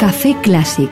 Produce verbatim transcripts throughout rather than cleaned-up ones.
Café Clásic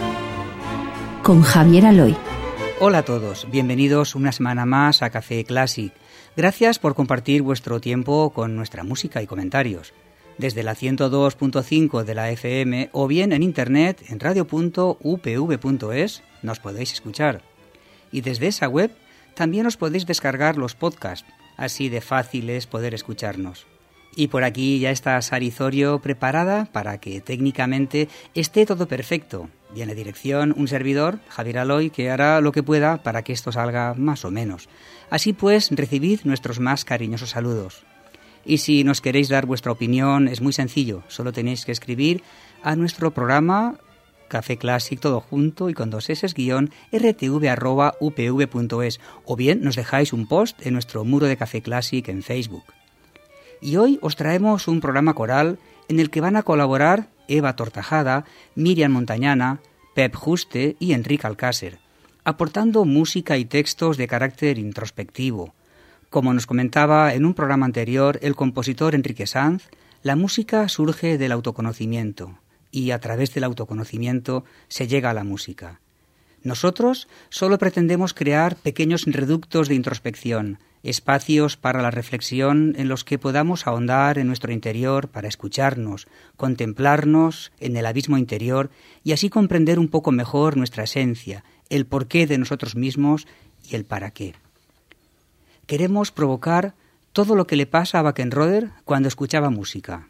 con Javier Aloy. Hola a todos, bienvenidos una semana más a Café Clásic. Gracias por compartir vuestro tiempo con nuestra música y comentarios. Desde la ciento dos punto cinco de la F M o bien en internet en radio punto u p v punto es nos podéis escuchar. Y desde esa web también os podéis descargar los podcasts, así de fácil es poder escucharnos. Y por aquí ya está Sari Zorio preparada para que técnicamente esté todo perfecto. Y en la dirección un servidor, Javier Aloy, que hará lo que pueda para que esto salga más o menos. Así pues, recibid nuestros más cariñosos saludos. Y si nos queréis dar vuestra opinión, es muy sencillo. Solo tenéis que escribir a nuestro programa Café Clásic, todo junto y con dos S, guión rtv arroba upv punto es. O bien nos dejáis un post en nuestro muro de Café Clásic en Facebook. Y hoy os traemos un programa coral en el que van a colaborar Eva Tortajada, Miriam Montañana, Pep Juste y Enrique Alcácer, aportando música y textos de carácter introspectivo. Como nos comentaba en un programa anterior el compositor Enrique Sanz, la música surge del autoconocimiento y a través del autoconocimiento se llega a la música. Nosotros solo pretendemos crear pequeños reductos de introspección, espacios para la reflexión en los que podamos ahondar en nuestro interior para escucharnos, contemplarnos en el abismo interior y así comprender un poco mejor nuestra esencia, el porqué de nosotros mismos y el para qué. Queremos provocar todo lo que le pasa a Wackenroder cuando escuchaba música.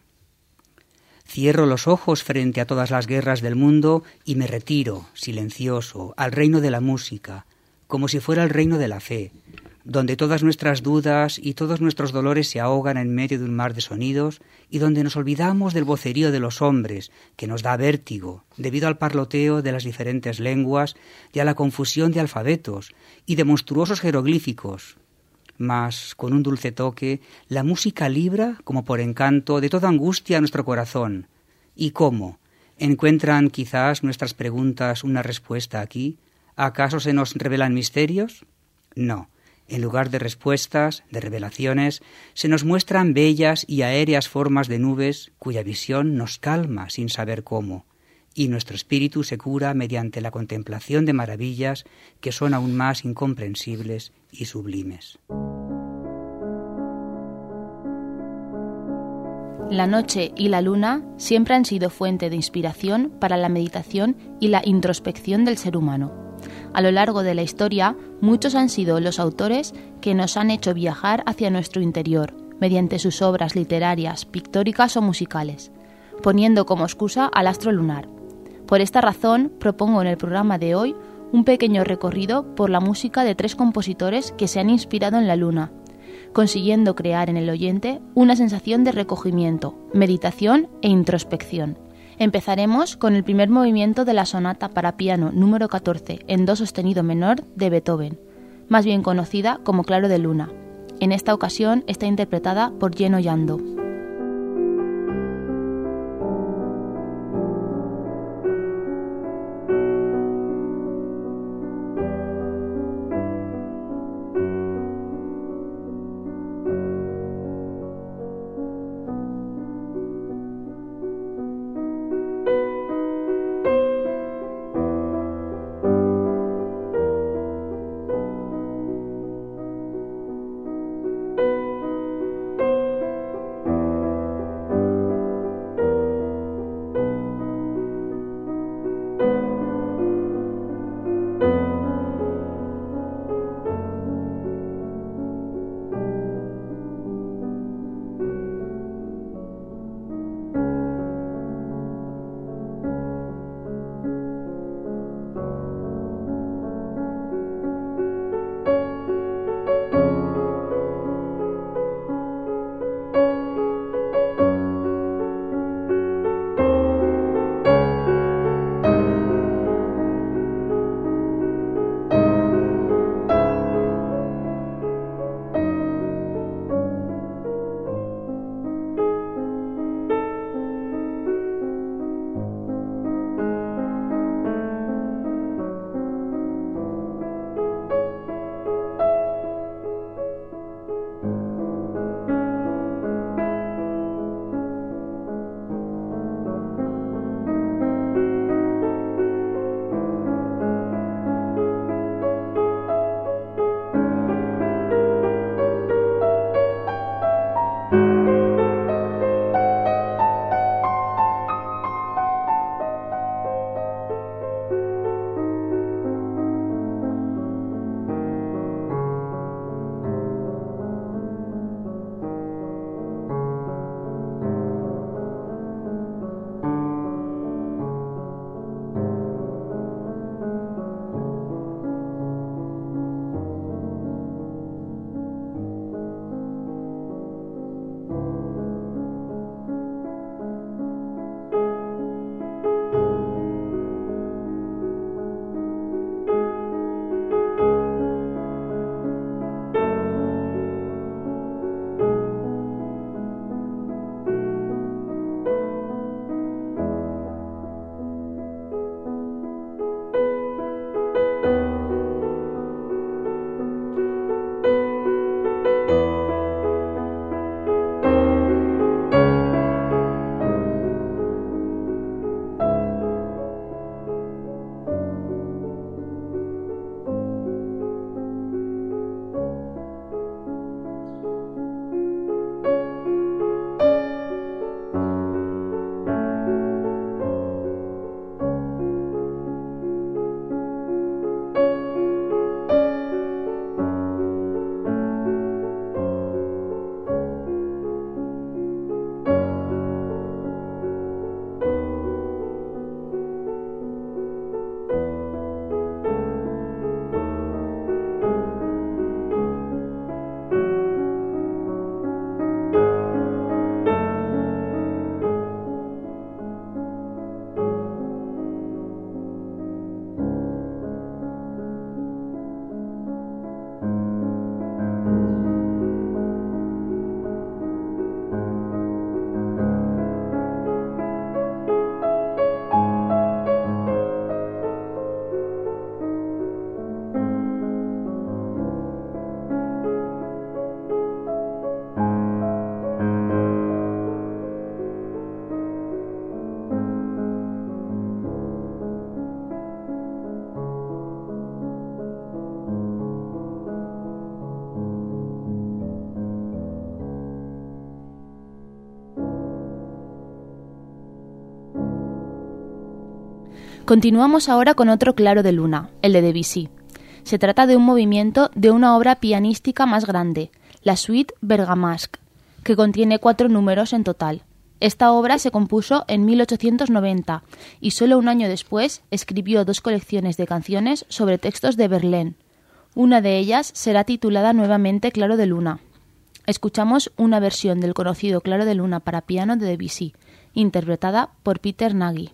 Cierro los ojos frente a todas las guerras del mundo y me retiro, silencioso, al reino de la música, como si fuera el reino de la fe, donde todas nuestras dudas y todos nuestros dolores se ahogan en medio de un mar de sonidos y donde nos olvidamos del vocerío de los hombres, que nos da vértigo, debido al parloteo de las diferentes lenguas y a la confusión de alfabetos y de monstruosos jeroglíficos. Mas, con un dulce toque, la música libra, como por encanto, de toda angustia a nuestro corazón. ¿Y cómo? ¿Encuentran quizás nuestras preguntas una respuesta aquí? ¿Acaso se nos revelan misterios? No. En lugar de respuestas, de revelaciones, se nos muestran bellas y aéreas formas de nubes cuya visión nos calma sin saber cómo, y nuestro espíritu se cura mediante la contemplación de maravillas que son aún más incomprensibles y sublimes. La noche y la luna siempre han sido fuente de inspiración para la meditación y la introspección del ser humano. A lo largo de la historia, muchos han sido los autores que nos han hecho viajar hacia nuestro interior, mediante sus obras literarias, pictóricas o musicales, poniendo como excusa al astro lunar. Por esta razón, propongo en el programa de hoy un pequeño recorrido por la música de tres compositores que se han inspirado en la luna, consiguiendo crear en el oyente una sensación de recogimiento, meditación e introspección. Empezaremos con el primer movimiento de la sonata para piano número catorce en do sostenido menor de Beethoven, más bien conocida como Claro de Luna. En esta ocasión está interpretada por Jenno Jandó. Continuamos ahora con otro claro de luna, el de Debussy. Se trata de un movimiento de una obra pianística más grande, la Suite Bergamasque, que contiene cuatro números en total. Esta obra se compuso en mil ochocientos noventa y solo un año después escribió dos colecciones de canciones sobre textos de Verlaine. Una de ellas será titulada nuevamente Claro de Luna. Escuchamos una versión del conocido Claro de Luna para piano de Debussy, interpretada por Peter Nagy.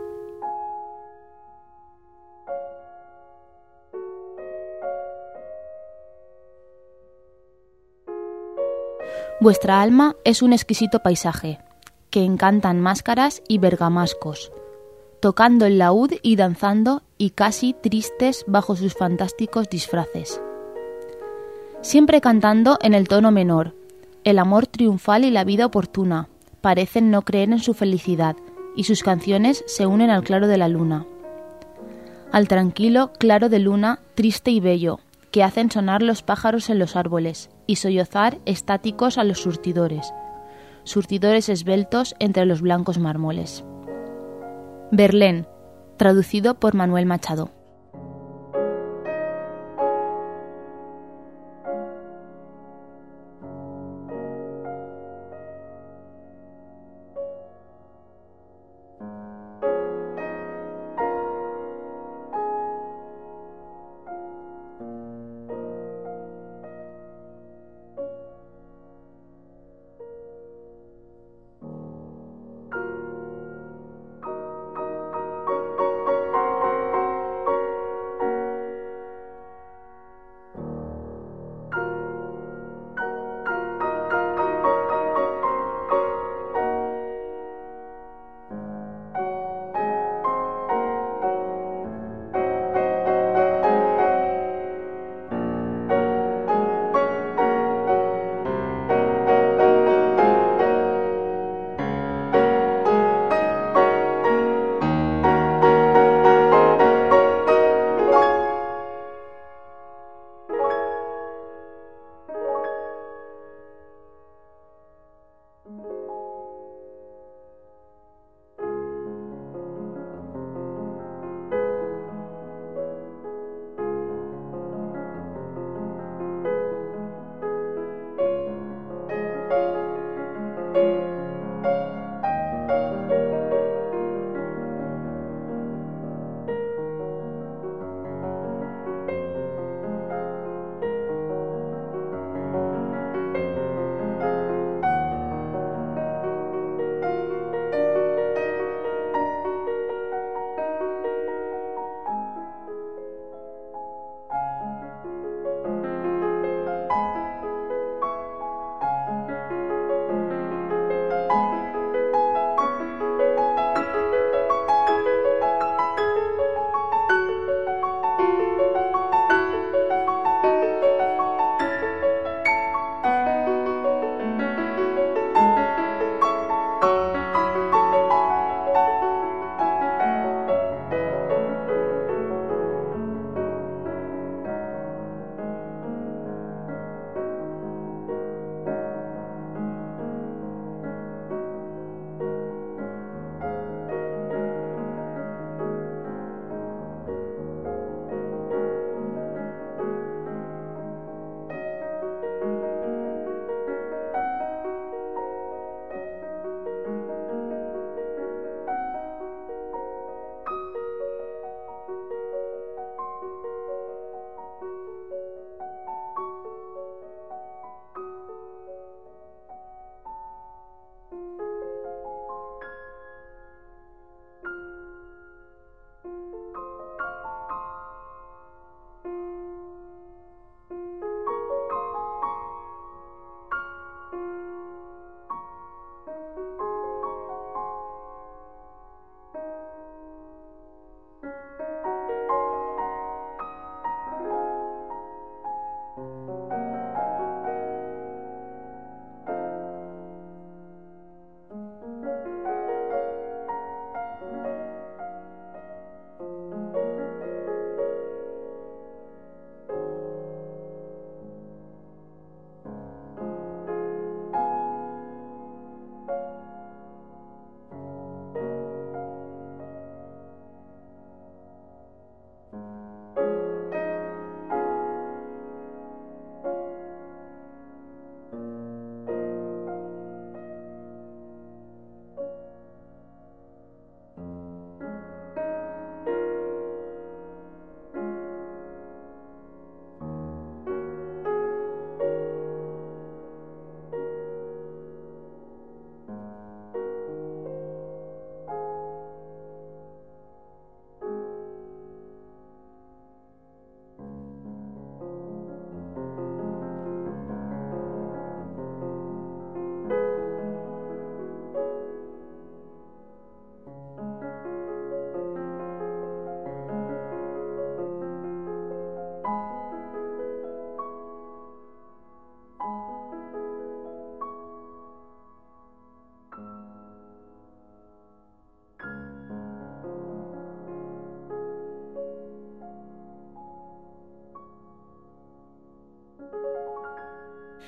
Vuestra alma es un exquisito paisaje, que encantan máscaras y bergamascos, tocando el laúd y danzando y casi tristes bajo sus fantásticos disfraces. Siempre cantando en el tono menor, el amor triunfal y la vida oportuna parecen no creer en su felicidad y sus canciones se unen al claro de la luna. Al tranquilo claro de luna triste y bello, que hacen sonar los pájaros en los árboles y sollozar estáticos a los surtidores, surtidores esbeltos entre los blancos mármoles. Verlaine, traducido por Manuel Machado.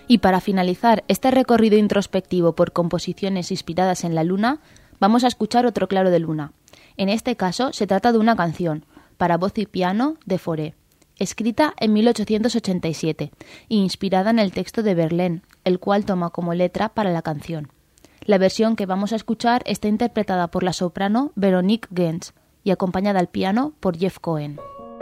Y para finalizar este recorrido introspectivo por composiciones inspiradas en la luna, vamos a escuchar otro claro de luna. En este caso se trata de una canción para voz y piano de Fauré, escrita en mil ochocientos ochenta y siete e inspirada en el texto de Verlaine, el cual toma como letra para la canción. La versión que vamos a escuchar está interpretada por la soprano Véronique Gens y acompañada al piano por Jeff Cohen.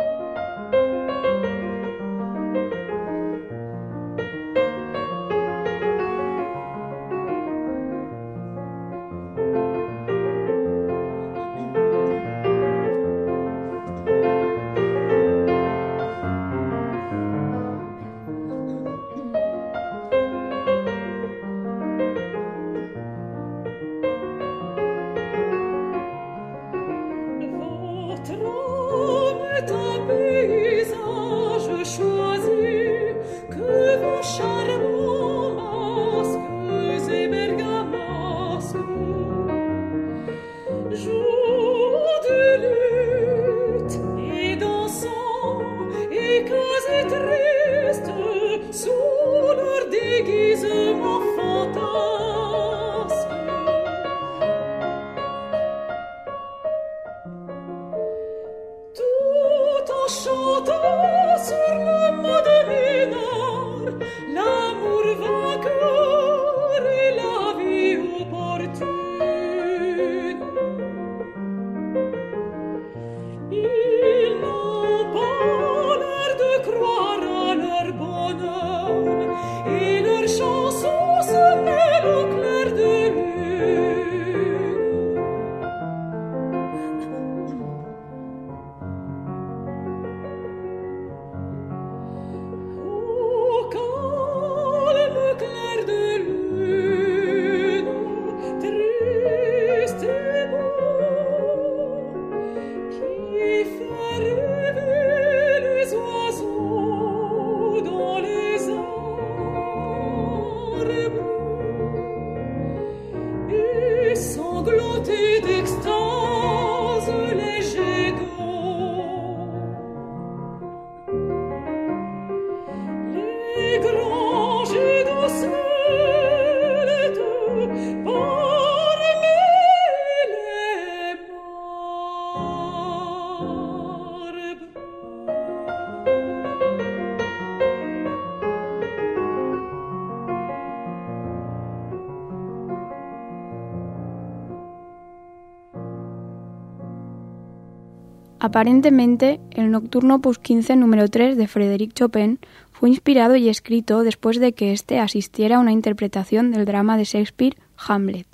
Aparentemente, el Nocturno opus quince número tres de Frédéric Chopin fue inspirado y escrito después de que éste asistiera a una interpretación del drama de Shakespeare, Hamlet.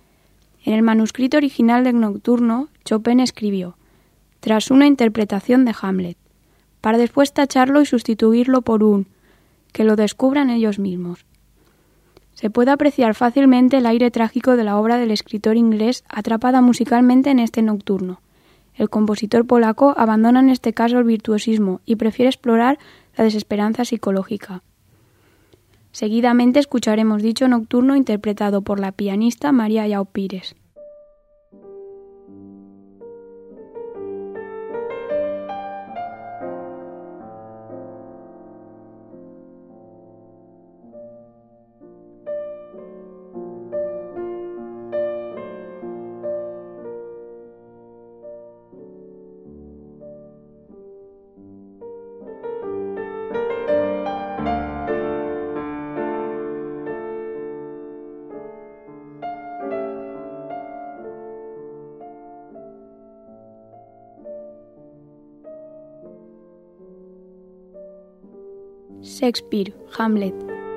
En el manuscrito original del Nocturno, Chopin escribió, tras una interpretación de Hamlet, para después tacharlo y sustituirlo por un, que lo descubran ellos mismos. Se puede apreciar fácilmente el aire trágico de la obra del escritor inglés atrapada musicalmente en este Nocturno. El compositor polaco abandona en este caso el virtuosismo y prefiere explorar la desesperanza psicológica. Seguidamente escucharemos dicho Nocturno interpretado por la pianista María João Pires. Shakespeare, Hamlet.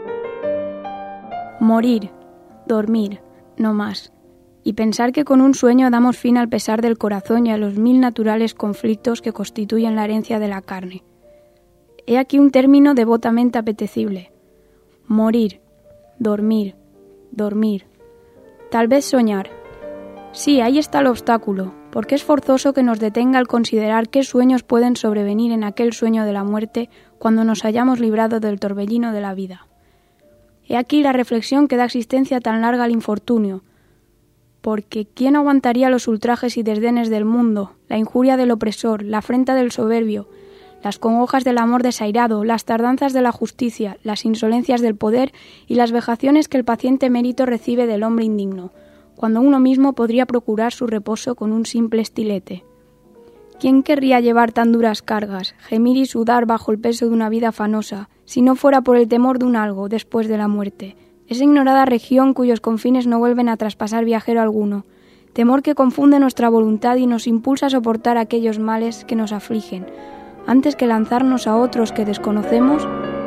Morir, dormir, no más. Y pensar que con un sueño damos fin al pesar del corazón y a los mil naturales conflictos que constituyen la herencia de la carne. He aquí un término devotamente apetecible. Morir, dormir, dormir. Tal vez soñar. Sí, ahí está el obstáculo, porque es forzoso que nos detenga al considerar qué sueños pueden sobrevenir en aquel sueño de la muerte cuando nos hayamos librado del torbellino de la vida. He aquí la reflexión que da existencia tan larga al infortunio, porque ¿quién aguantaría los ultrajes y desdenes del mundo, la injuria del opresor, la afrenta del soberbio, las congojas del amor desairado, las tardanzas de la justicia, las insolencias del poder y las vejaciones que el paciente mérito recibe del hombre indigno, cuando uno mismo podría procurar su reposo con un simple estilete. ¿Quién querría llevar tan duras cargas, gemir y sudar bajo el peso de una vida afanosa, si no fuera por el temor de un algo después de la muerte? Esa ignorada región cuyos confines no vuelven a traspasar viajero alguno, temor que confunde nuestra voluntad y nos impulsa a soportar aquellos males que nos afligen, antes que lanzarnos a otros que desconocemos.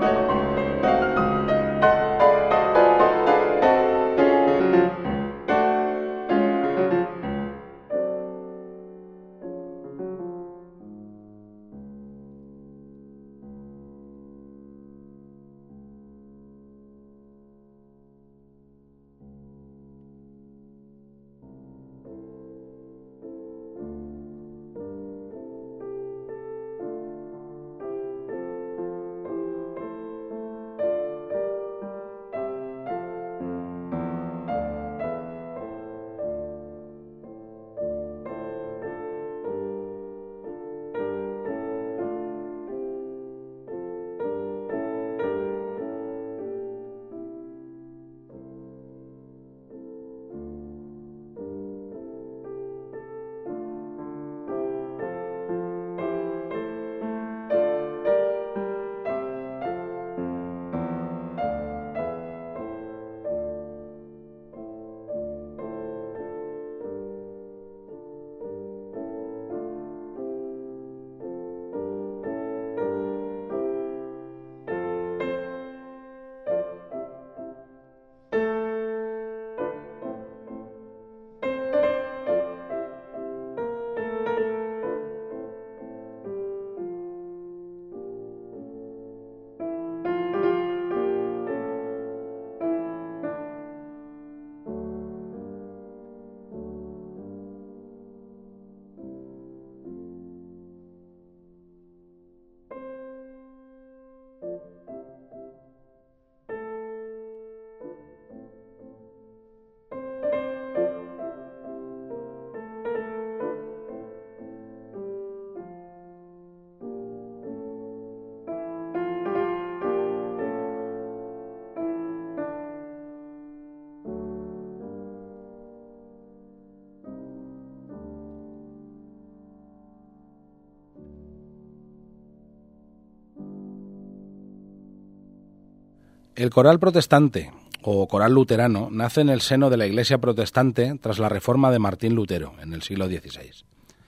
El coral protestante, o coral luterano, nace en el seno de la Iglesia protestante tras la reforma de Martín Lutero, en el siglo dieciséis.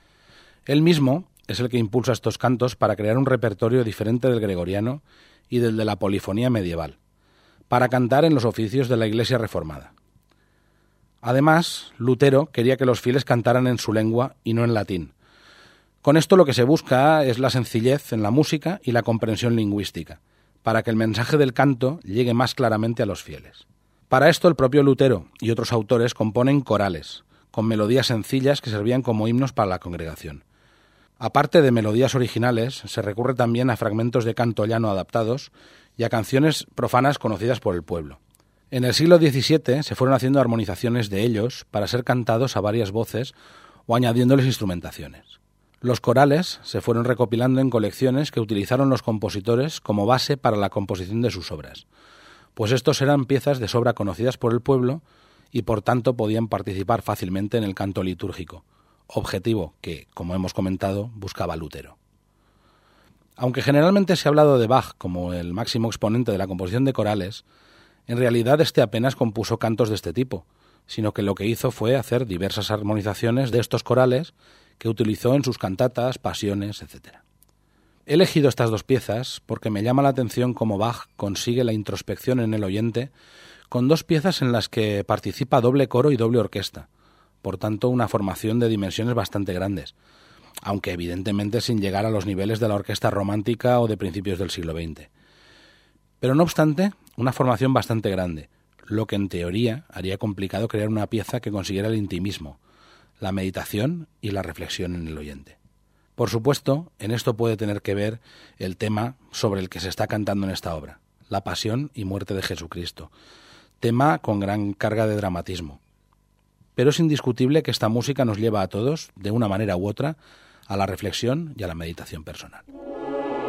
Él mismo es el que impulsa estos cantos para crear un repertorio diferente del gregoriano y del de la polifonía medieval, para cantar en los oficios de la Iglesia reformada. Además, Lutero quería que los fieles cantaran en su lengua y no en latín. Con esto lo que se busca es la sencillez en la música y la comprensión lingüística, para que el mensaje del canto llegue más claramente a los fieles. Para esto el propio Lutero y otros autores componen corales, con melodías sencillas que servían como himnos para la congregación. Aparte de melodías originales, se recurre también a fragmentos de canto llano adaptados y a canciones profanas conocidas por el pueblo. En el siglo diecisiete se fueron haciendo armonizaciones de ellos para ser cantados a varias voces o añadiéndoles instrumentaciones. Los corales se fueron recopilando en colecciones que utilizaron los compositores como base para la composición de sus obras, pues estos eran piezas de sobra conocidas por el pueblo y por tanto podían participar fácilmente en el canto litúrgico, objetivo que, como hemos comentado, buscaba Lutero. Aunque generalmente se ha hablado de Bach como el máximo exponente de la composición de corales, en realidad este apenas compuso cantos de este tipo, sino que lo que hizo fue hacer diversas armonizaciones de estos corales que utilizó en sus cantatas, pasiones, etcétera. He elegido estas dos piezas porque me llama la atención cómo Bach consigue la introspección en el oyente con dos piezas en las que participa doble coro y doble orquesta, por tanto una formación de dimensiones bastante grandes, aunque evidentemente sin llegar a los niveles de la orquesta romántica o de principios del siglo veinte. Pero no obstante, una formación bastante grande, lo que en teoría haría complicado crear una pieza que consiguiera el intimismo, la meditación y la reflexión en el oyente. Por supuesto, en esto puede tener que ver el tema sobre el que se está cantando en esta obra, la pasión y muerte de Jesucristo, tema con gran carga de dramatismo. Pero es indiscutible que esta música nos lleva a todos, de una manera u otra, a la reflexión y a la meditación personal.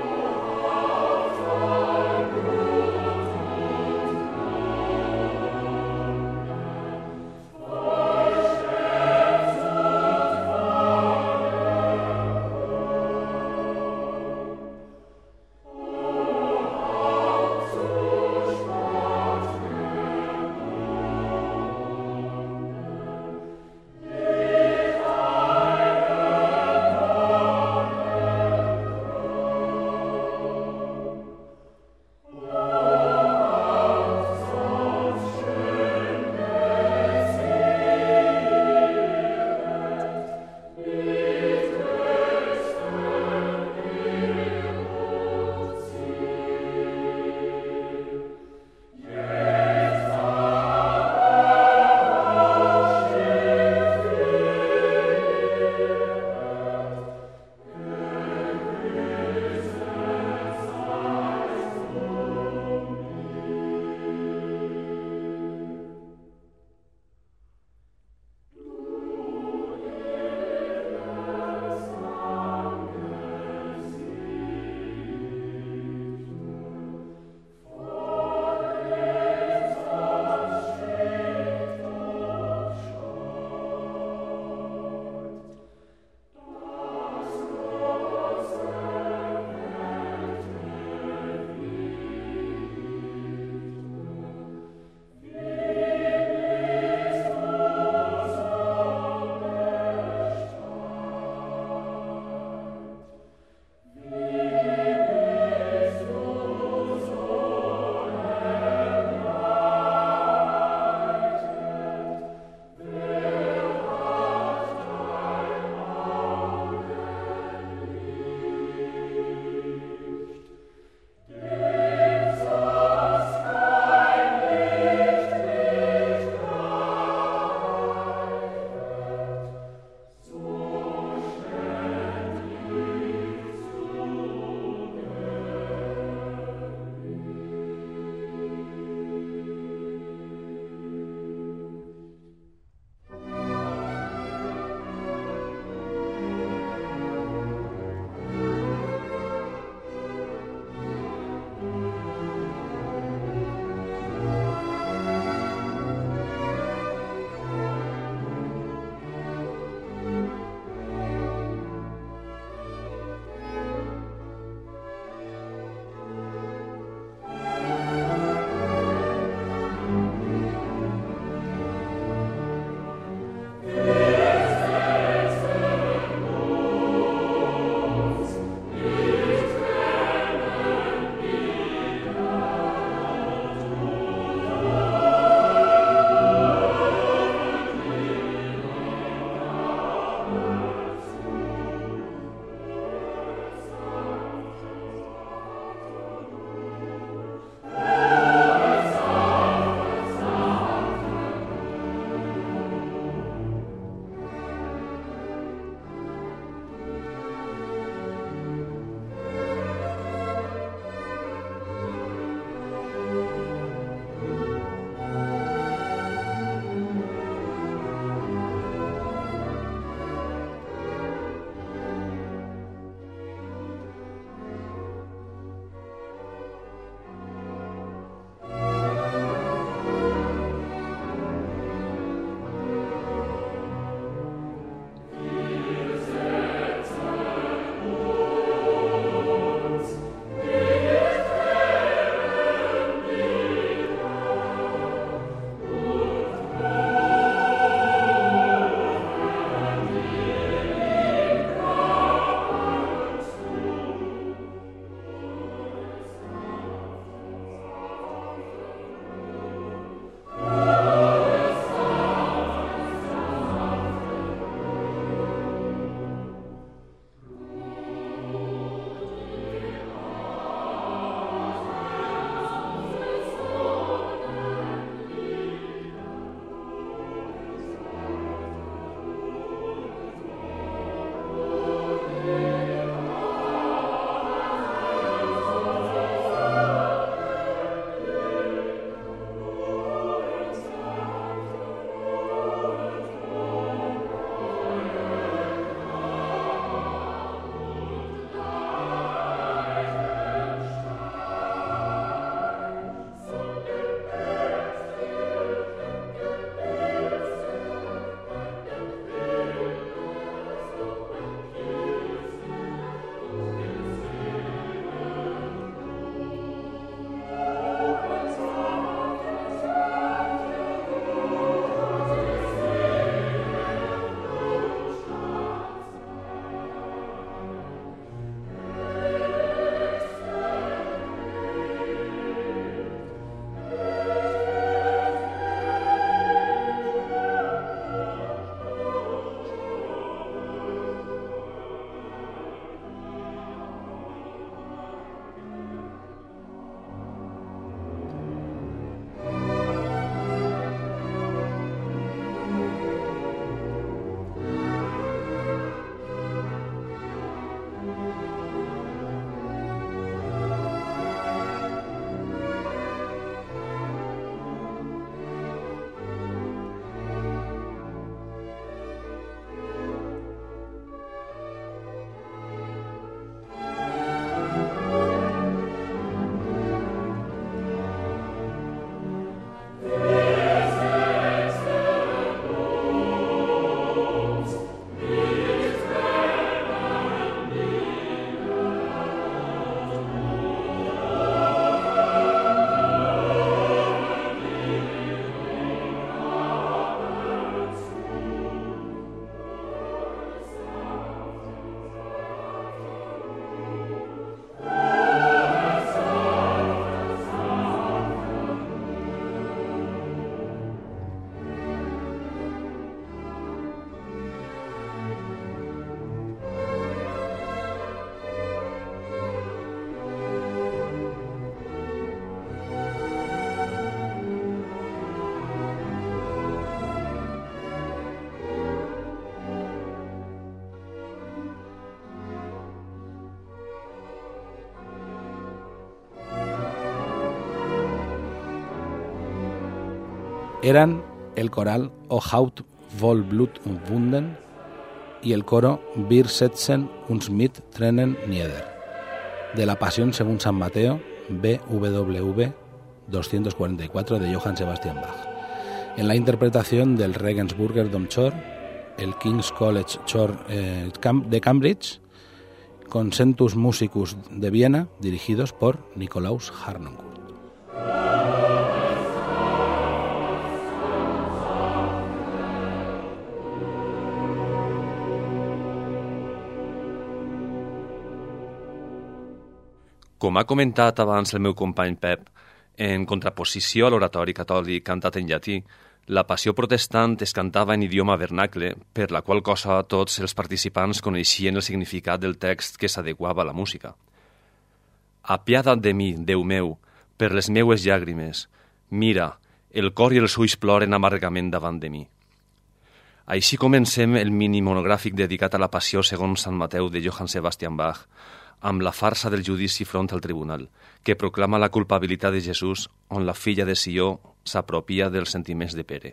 Eran el coral O Haut voll Blut und Wunden y el coro Wir setzen uns mit Tränen nieder, de la Pasión según San Mateo, B W V doscientos cuarenta y cuatro de Johann Sebastian Bach, en la interpretación del Regensburger Domchor, el King's College Chor eh, de Cambridge, con Centus Musicus de Viena, dirigidos por Nikolaus Harnoncourt. Com ha comentat abans el meu company Pep, en contraposició a l'oratori catòlic cantat en llatí, la passió protestant es cantava en idioma vernacle, per la qual cosa tots els participants coneixien el significat del text que s'adequava a la música. Apiada't de mi, Déu meu, per les meues llàgrimes. Mira, el cor i els ulls ploren amargament davant de mi. Així comencem el mini monogràfic dedicat a la passió segons Sant Mateu de Johann Sebastian Bach, amb la farsa del judici front al tribunal, que proclama la culpabilitat de Jesús, on la filla de Sió s'apropia dels sentiments de Pere.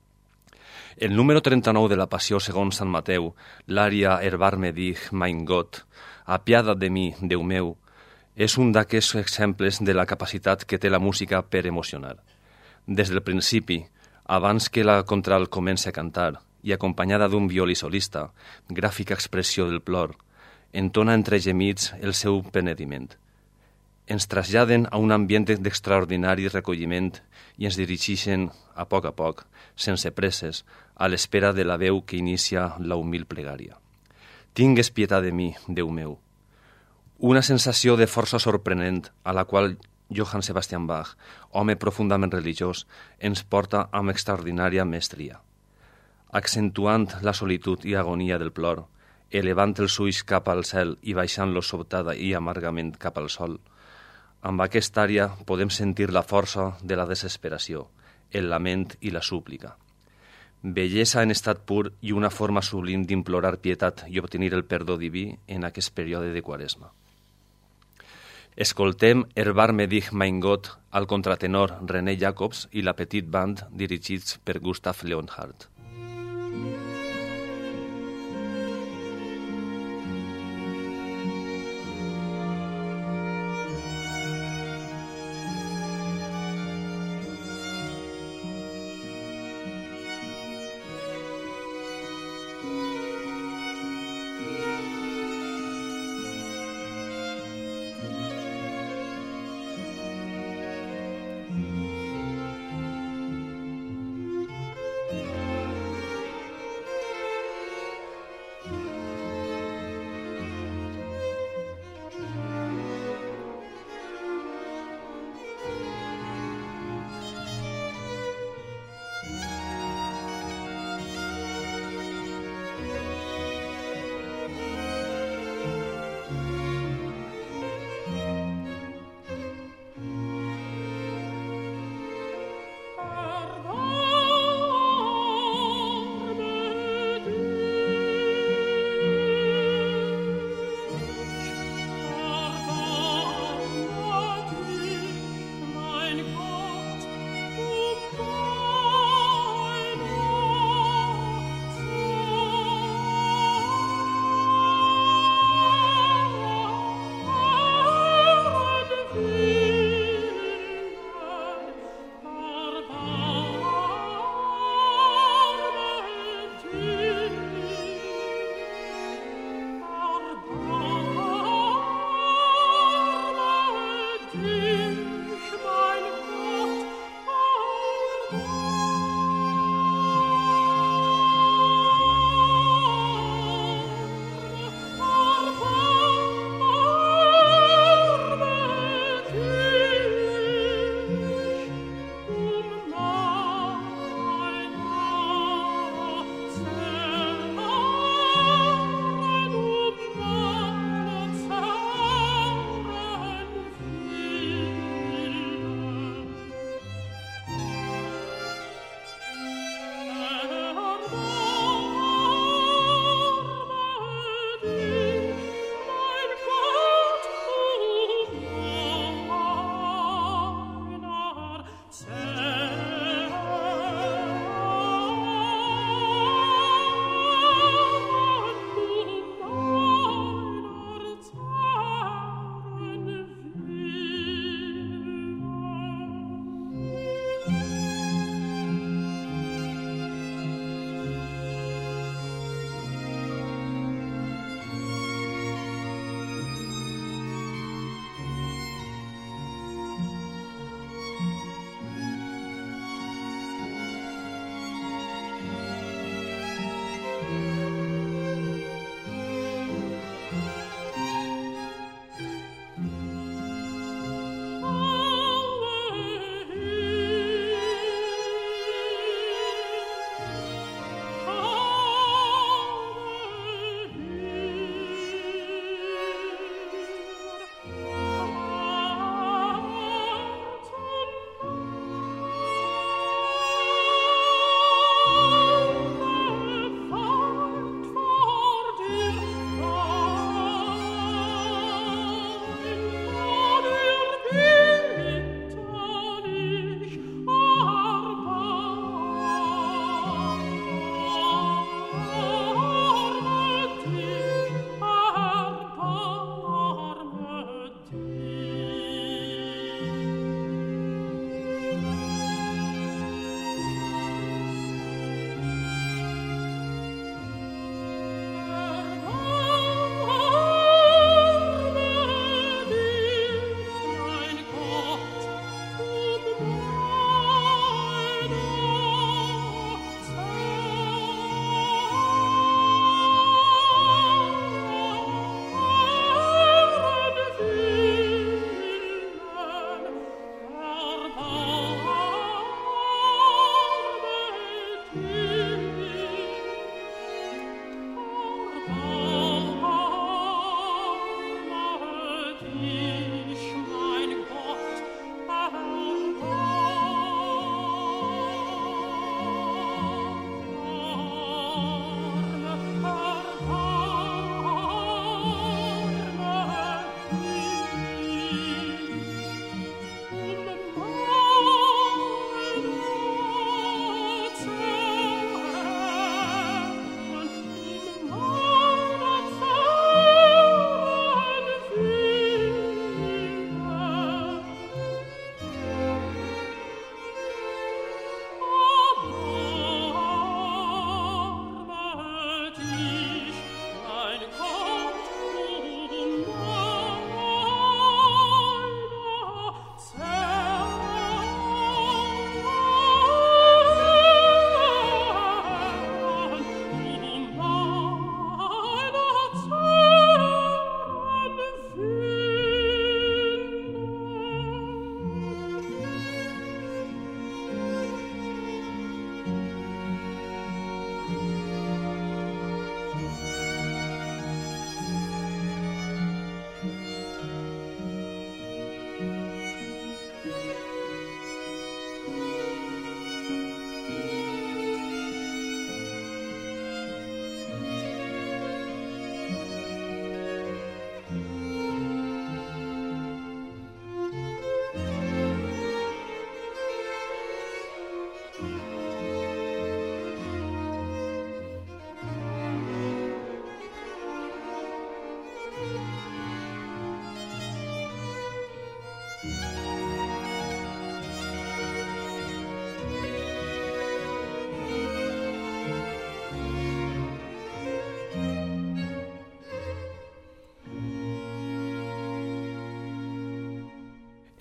El número trenta-nou de la Passió segons Sant Mateu, l'ària Erbarme dich, mein Gott, apiada't de mi, Déu meu, és un d'aquests exemples de la capacitat que té la música per emocionar. Des del principi, abans que la contralt comenci a cantar, i acompanyada d'un violí solista, gràfica expressió del plor, entona entre gemits el seu penediment. Ens traslladen a un ambient d'extraordinari recolliment i ens dirigeixen, a poc a poc, sense presses, a l'espera de la veu que inicia la humil plegària. Tingues pietat de mi, Déu meu. Una sensació de força sorprenent a la qual Johann Sebastian Bach, home profundament religiós, ens porta amb extraordinària mestria. Accentuant la solitud i agonia del plor, elevant els ulls cap al cel i baixant-los sobtada i amargament cap al sol. Amb aquesta àrea podem sentir la força de la desesperació, el lament i la súplica. Bellesa en estat pur i una forma sublim d'implorar pietat i obtenir el perdó diví en aquest període de Quaresma. Escoltem Erbarme dich, mein Gott, al contratenor René Jacobs i la Petit Band dirigits per Gustav Leonhardt.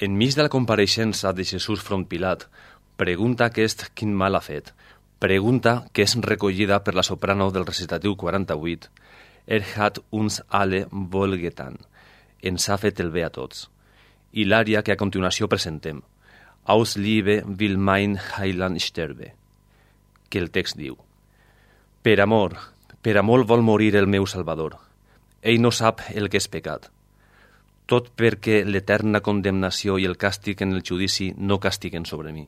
Enmig de la compareixença de Jesús front Pilat, pregunta aquest quin mal ha fet. Pregunta que és recollida per la soprano del recitatiu quaranta-vuit, Er hat uns alle wohlgetan, ens ha fet el bé a tots, i l'ària que a continuació presentem, Aus Liebe will mein Heiland sterbe, que el text diu: Per amor, per amor vol morir el meu Salvador, ell no sap el que és pecat, tot perquè l'eterna condemnació i el càstig en el judici no castiguen sobre mi.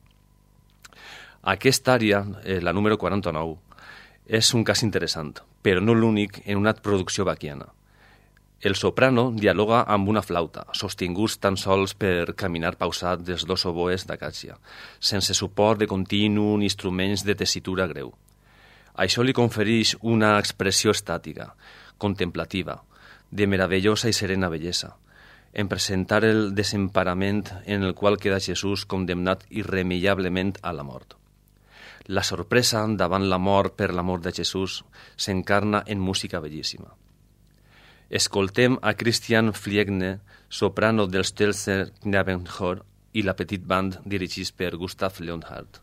Aquesta ària, eh, la número quaranta-nou, és un cas interessant, però no l'únic en una producció bachiana. El soprano dialoga amb una flauta, sostinguts tan sols per caminar pausat dels dos oboes d'acàcia, sense suport de continu ni instruments de tessitura greu. Això li confereix una expressió estàtica, contemplativa, de meravellosa i serena bellesa, en presentar el desemparament en el qual queda Jesús condemnat irremeiablement a la mort. La sorpresa davant la mort per l'amor de Jesús s'encarna en música bellíssima. Escoltem a Christian Fliegne, soprano del Stelzer Knabenchor, i la Petit Band dirigits per Gustav Leonhardt.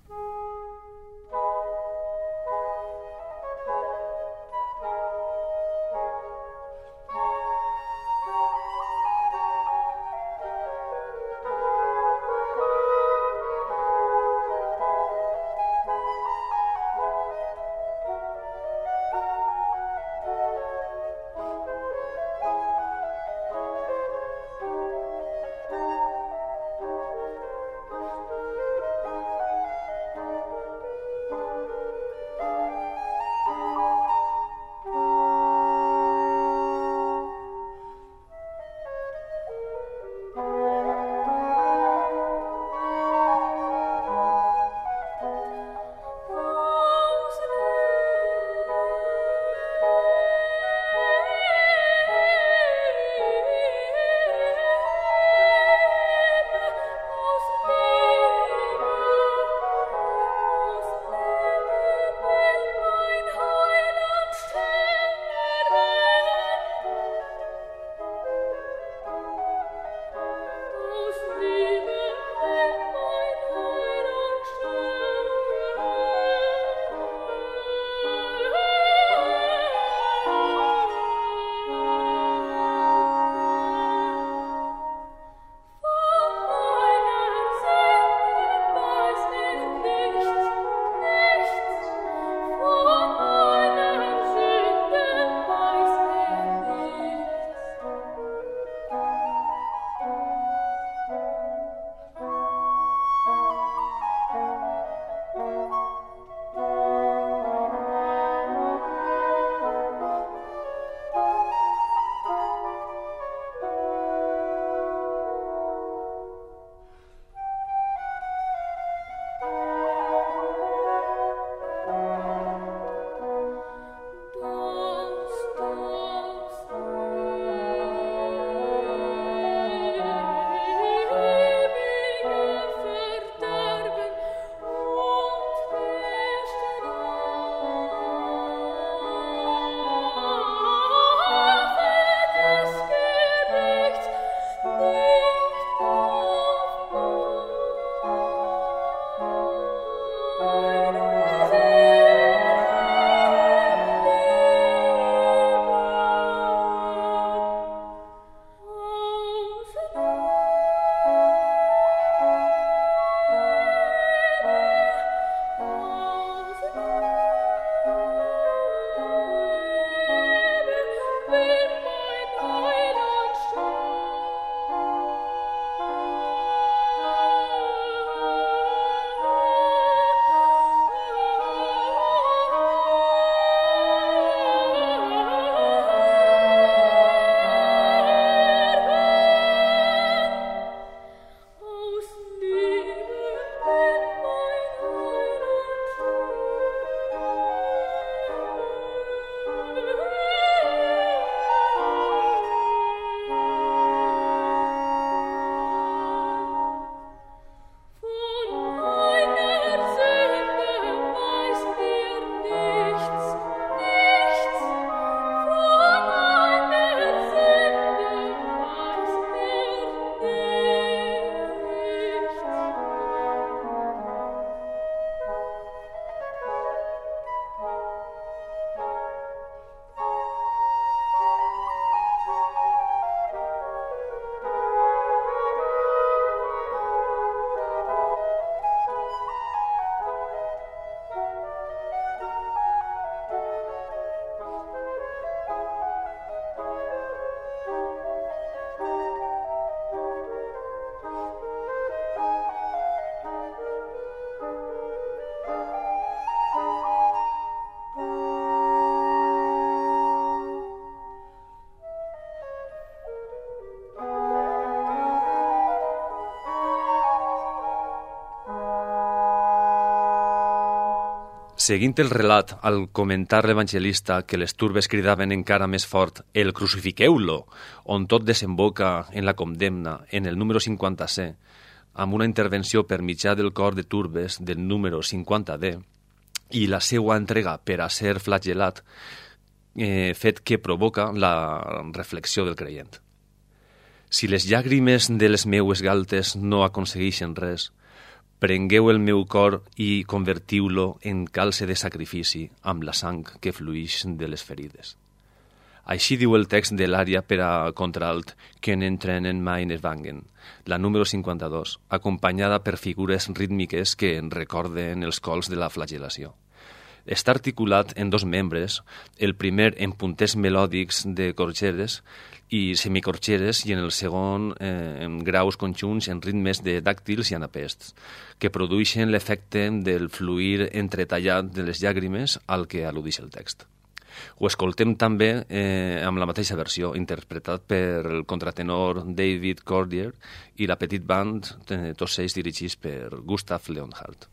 Seguint el relat, al comentar l'evangelista que les turbes cridaven encara més fort «El crucifiqueu-lo», on tot desemboca en la condemna, en el número cinquanta C, amb una intervenció per mitjà del cor de turbes del número cinquanta D, i la seva entrega per a ser flagelat, eh, fet que provoca la reflexió del creient. Si les llàgrimes de les meues galtes no aconsegueixen res, prengueu el meu cor i convertiu-lo en calce de sacrifici amb la sang que fluix de les ferides. Així diu el text de l'ària per a contralt Können trennen meine Wangen, la número cinquanta-dos, acompanyada per figures rítmiques que recorden els cols de la flagel·lació. Està articulat en dos membres, el primer en punters melòdics de corxeres i semicorxeres i en el segon eh, en graus conjunts en ritmes de dàctils i anapests, que produeixen l'efecte del fluir entretallat de les llàgrimes al que al·ludeix el text. Ho escoltem també eh, amb la mateixa versió, interpretat per el contratenor David Cordier i la petit band, eh, tots ells dirigits per Gustav Leonhardt.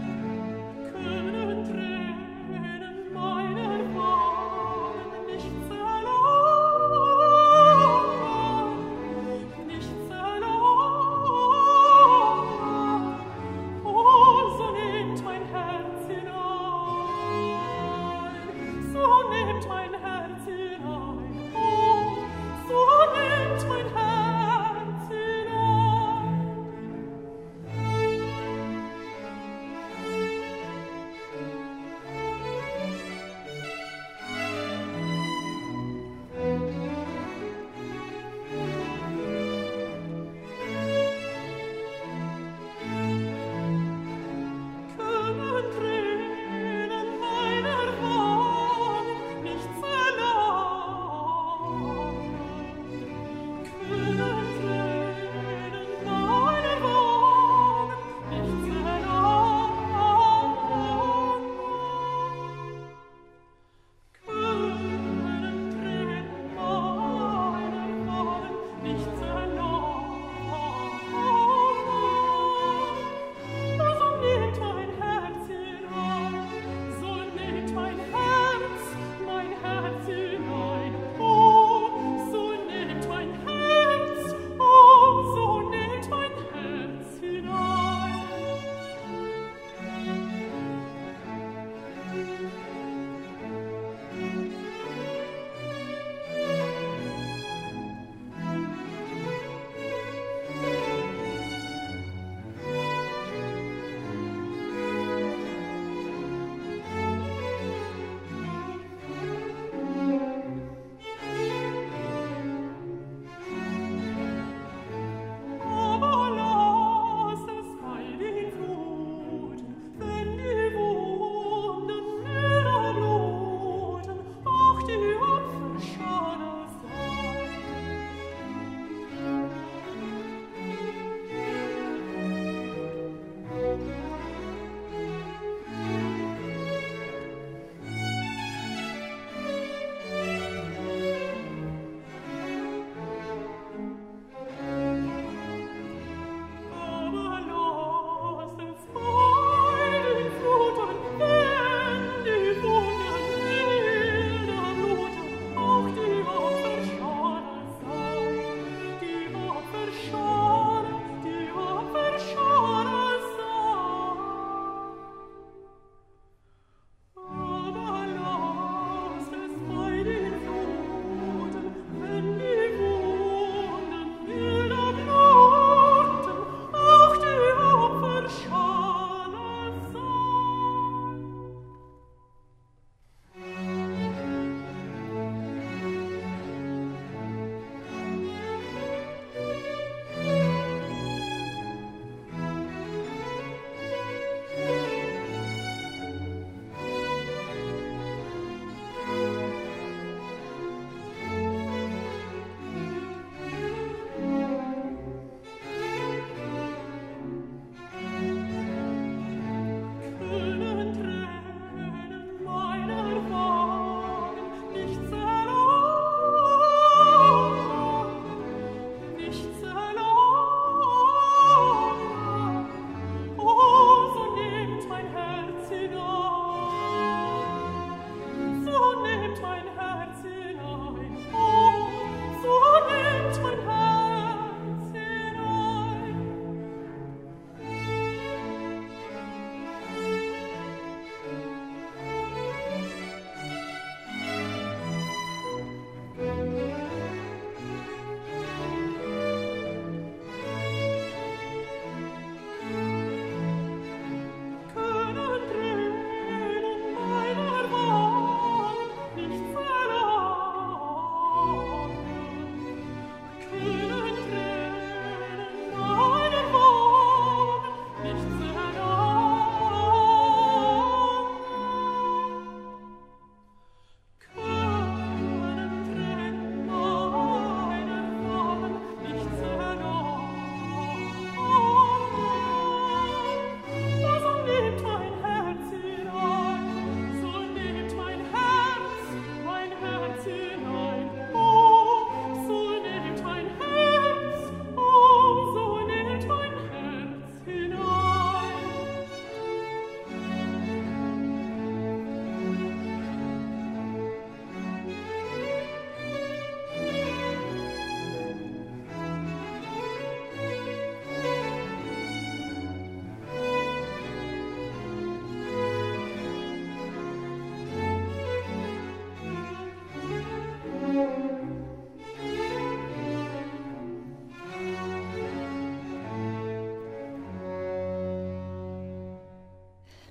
Können Tränen meiner Wangen nicht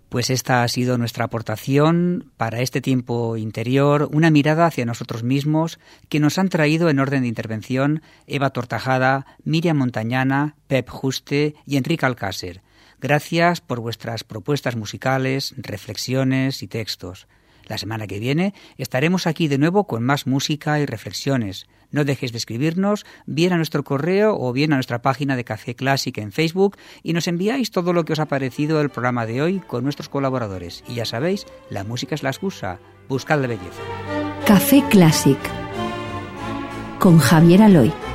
Pues esta ha sido nuestra aportación para este tiempo interior, una mirada hacia nosotros mismos que nos han traído en orden de intervención Eva Tortajada, Miriam Montañana, Pep Juste y Enrique Alcácer. Gracias por vuestras propuestas musicales, reflexiones y textos. La semana que viene estaremos aquí de nuevo con más música y reflexiones. No dejéis de escribirnos bien a nuestro correo o bien a nuestra página de Café Clásic en Facebook y nos enviáis todo lo que os ha parecido el programa de hoy con nuestros colaboradores. Y ya sabéis, la música es la excusa. Buscad la belleza. Café Clásic con Javier Aloy.